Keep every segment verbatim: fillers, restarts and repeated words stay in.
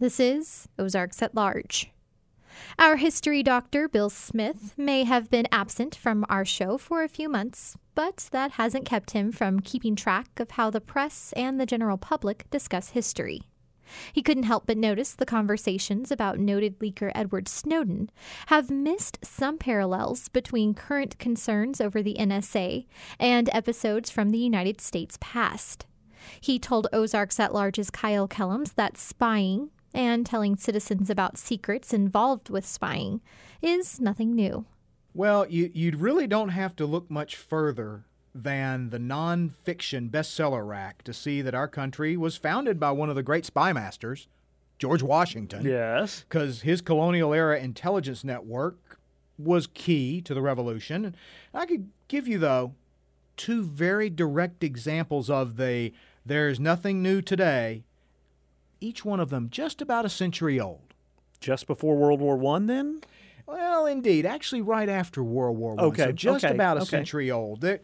This is Ozarks at Large. Our history doctor, Bill Smith, may have been absent from our show for a few months, but that hasn't kept him from keeping track of how the press and the general public discuss history. He couldn't help but notice the conversations about noted leaker Edward Snowden have missed some parallels between current concerns over the N S A and episodes from the United States past. He told Ozarks at Large's Kyle Kellums that spying and telling citizens about secrets involved with spying is nothing new. Well, you you really don't have to look much further than the nonfiction bestseller rack to see that our country was founded by one of the great spy masters, George Washington. Yes. Because his colonial-era intelligence network was key to the revolution. I could give you, though, two very direct examples of the "there's nothing new today," each one of them just about a century old. Just before World War One, then? Well, indeed. Actually, right after World War One. Okay, So just okay, about a okay. century old. There,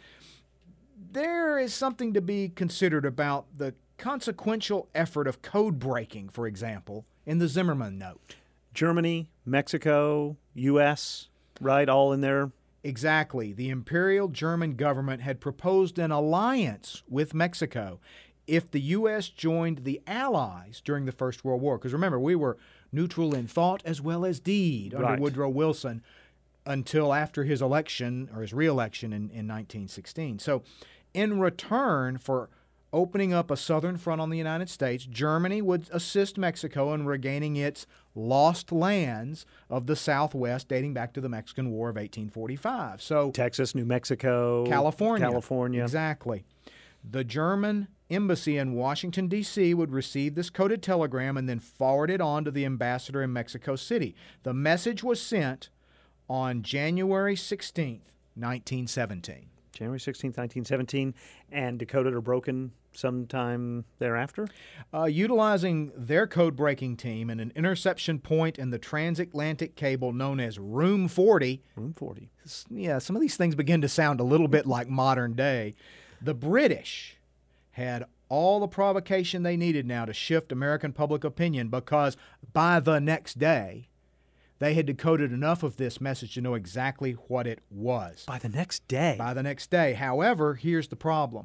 there is something to be considered about the consequential effort of code breaking, for example, in the Zimmerman Note. Germany, Mexico, U S, right, all in there? Exactly. The Imperial German government had proposed an alliance with Mexico if the U S joined the Allies during the First World War. Because remember, we were neutral in thought as well as deed under Right. Woodrow Wilson until after his election, or his re-election in, in nineteen sixteen. So in return for opening up a southern front on the United States, Germany would assist Mexico in regaining its lost lands of the Southwest dating back to the Mexican War of eighteen forty-five. So Texas, New Mexico, California. California. Exactly. The German embassy in Washington, D C would receive this coded telegram and then forward it on to the ambassador in Mexico City. The message was sent on January sixteenth, nineteen seventeen. January sixteenth, nineteen seventeen, and decoded or broken sometime thereafter? Uh, utilizing their code-breaking team and an interception point in the transatlantic cable known as Room forty. Room forty. Yeah, some of these things begin to sound a little bit like modern day. The British had all the provocation they needed now to shift American public opinion, because by the next day, they had decoded enough of this message to know exactly what it was. By the next day? By the next day. However, here's the problem.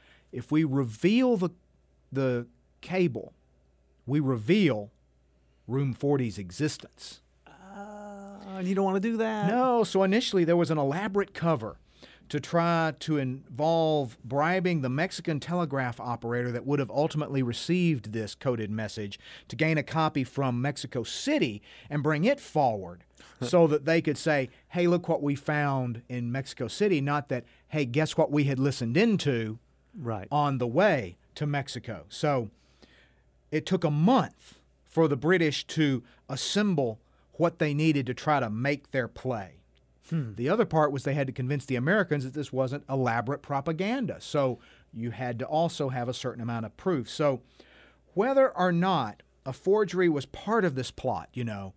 If we reveal the, the cable, we reveal Room forty's existence. Uh, and you don't want to do that? No, so initially there was an elaborate cover to try to involve bribing the Mexican telegraph operator that would have ultimately received this coded message to gain a copy from Mexico City and bring it forward so that they could say, hey, look what we found in Mexico City, not that, hey, guess what we had listened into Right. on the way to Mexico. So it took a month for the British to assemble what they needed to try to make their play. Hmm. The other part was they had to convince the Americans that this wasn't elaborate propaganda. So you had to also have a certain amount of proof. So whether or not a forgery was part of this plot, you know,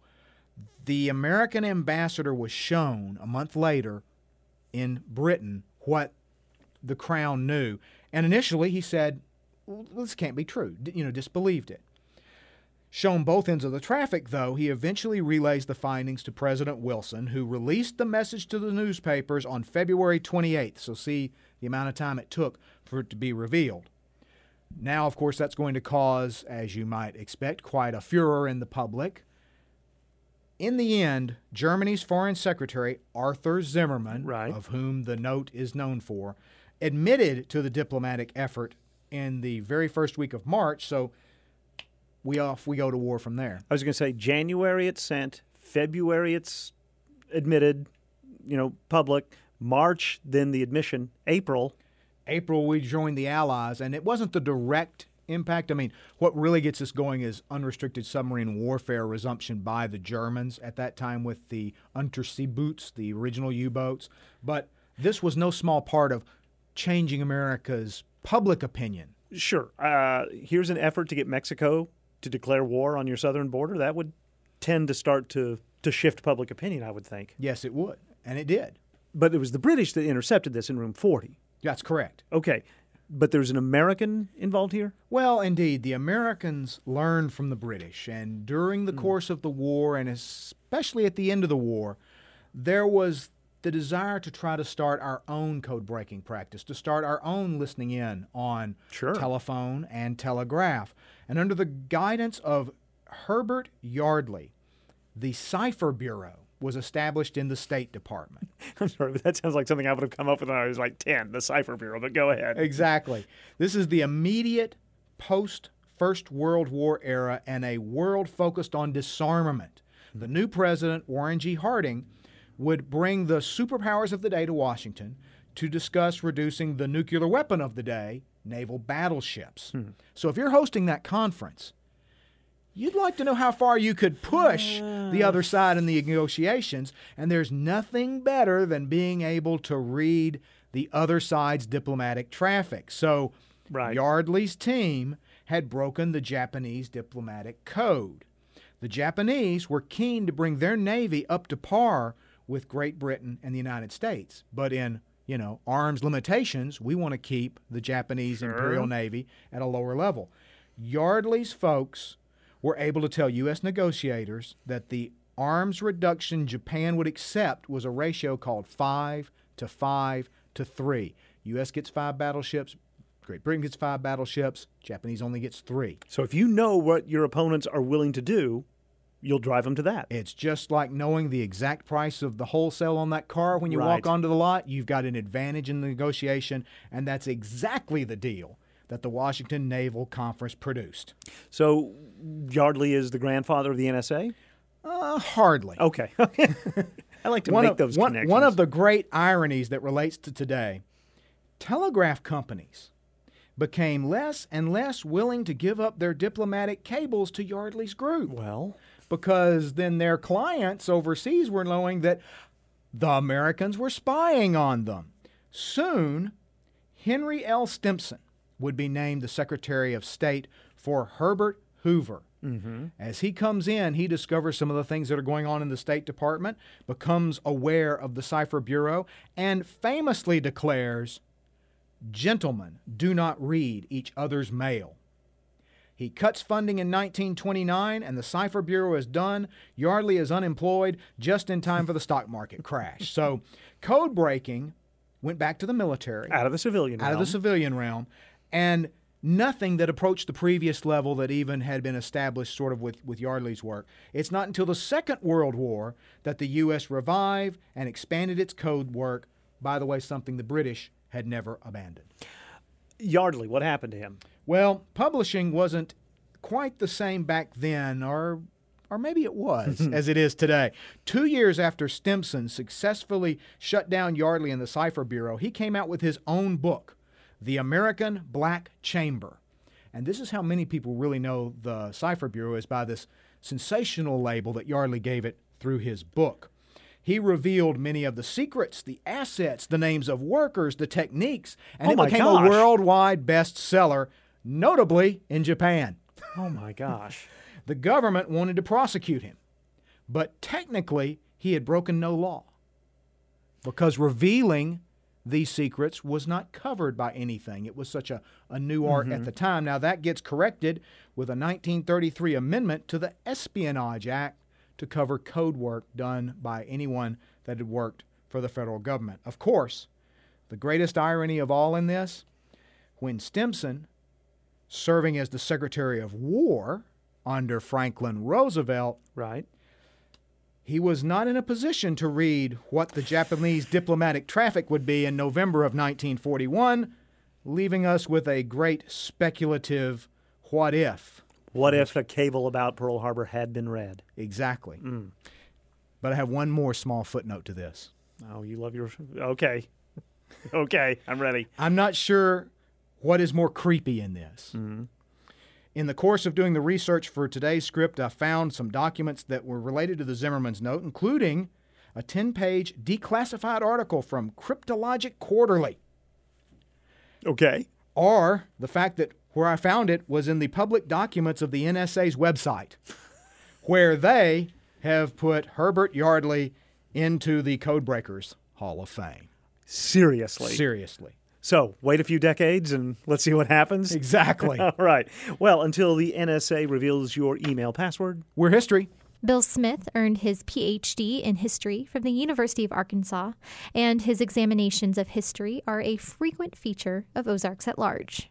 the American ambassador was shown a month later in Britain what the Crown knew. And initially he said, well, this can't be true, D- you know, disbelieved it. Shown both ends of the traffic, though, he eventually relays the findings to President Wilson, who released the message to the newspapers on February twenty-eighth. So see the amount of time it took for it to be revealed. Now, of course, that's going to cause, as you might expect, quite a furor in the public. In the end, Germany's Foreign Secretary, Arthur Zimmermann, Right. of whom the note is known for, admitted to the diplomatic effort in the very first week of March, so we off we go to war from there. I was going to say January it's sent, February it's admitted, you know, public, March then the admission, April. April we joined the Allies, and it wasn't the direct impact. I mean, what really gets us going is unrestricted submarine warfare resumption by the Germans at that time with the Unterseeboots, the original U-boats. But this was no small part of changing America's public opinion. Sure. Uh, here's an effort to get Mexico to declare war on your southern border. That would tend to start to, to shift public opinion, I would think. Yes, it would, and it did. But it was the British that intercepted this in Room forty. That's correct. Okay. but there's an American involved here? Well, indeed, the Americans learned from the British, and during the mm. course of the war, and especially at the end of the war, there was the desire to try to start our own code-breaking practice, to start our own listening in on sure. telephone and telegraph. And under the guidance of Herbert Yardley, the Cipher Bureau was established in the State Department. I'm sorry, but that sounds like something I would have come up with when I was like ten, the Cipher Bureau, but go ahead. Exactly. This is the immediate post-First World War era and a world focused on disarmament. The new president, Warren G. Harding, would bring the superpowers of the day to Washington to discuss reducing the nuclear weapon of the day, naval battleships. Hmm. So if you're hosting that conference, you'd like to know how far you could push uh. the other side in the negotiations, and there's nothing better than being able to read the other side's diplomatic traffic. So right. Yardley's team had broken the Japanese diplomatic code. The Japanese were keen to bring their navy up to par with Great Britain and the United States. But in, you know, arms limitations, we want to keep the Japanese sure. Imperial Navy at a lower level. Yardley's folks were able to tell U S negotiators that the arms reduction Japan would accept was a ratio called five to five to three. U S gets five battleships, Great Britain gets five battleships, Japanese only gets three. So if you know what your opponents are willing to do, you'll drive them to that. It's just like knowing the exact price of the wholesale on that car when you right. walk onto the lot. You've got an advantage in the negotiation, and that's exactly the deal that the Washington Naval Conference produced. So Yardley is the grandfather of the N S A? Uh, hardly. Okay. I like to one make of, those one, connections. One of the great ironies that relates to today, telegraph companies became less and less willing to give up their diplomatic cables to Yardley's group. Well, because then their clients overseas were knowing that the Americans were spying on them. Soon, Henry L. Stimson would be named the Secretary of State for Herbert Hoover. Mm-hmm. As he comes in, he discovers some of the things that are going on in the State Department, becomes aware of the Cipher Bureau, and famously declares, "Gentlemen, do not read each other's mail." He cuts funding in nineteen twenty-nine, and the Cipher Bureau is done. Yardley is unemployed just in time for the stock market crash. So code breaking went back to the military. Out of the civilian out realm. Out of the civilian realm. And nothing that approached the previous level that even had been established sort of with, with Yardley's work. It's not until the Second World War that the U S revived and expanded its code work, by the way, something the British had never abandoned. Yardley, what happened to him? Well, publishing wasn't quite the same back then, or or maybe it was, as it is today. Two years after Stimson successfully shut down Yardley and the Cipher Bureau, he came out with his own book, The American Black Chamber. And this is how many people really know the Cipher Bureau, is by this sensational label that Yardley gave it through his book. He revealed many of the secrets, the assets, the names of workers, the techniques, and oh it my became gosh. a worldwide bestseller, notably in Japan. Oh, my gosh. The government wanted to prosecute him, but technically he had broken no law because revealing these secrets was not covered by anything. It was such a, a new art mm-hmm. at the time. Now, that gets corrected with a nineteen thirty-three amendment to the Espionage Act to cover code work done by anyone that had worked for the federal government. Of course, the greatest irony of all in this, when Stimson, serving as the Secretary of War under Franklin Roosevelt, right, he was not in a position to read what the Japanese diplomatic traffic would be in November of nineteen forty-one, leaving us with a great speculative what if. What if a cable about Pearl Harbor had been read? Exactly. Mm. But I have one more small footnote to this. Oh, you love your... Okay. Okay, I'm ready. I'm not sure what is more creepy in this. Mm-hmm. In the course of doing the research for today's script, I found some documents that were related to the Zimmerman's Note, including a ten-page declassified article from Cryptologic Quarterly. Okay. Or the fact that where I found it was in the public documents of the N S A's website, where they have put Herbert Yardley into the Codebreakers Hall of Fame. Seriously? Seriously. So wait a few decades and let's see what happens. Exactly. All right. Well, until the N S A reveals your email password. We're history. Bill Smith earned his P H D in history from the University of Arkansas, and his examinations of history are a frequent feature of Ozarks at Large.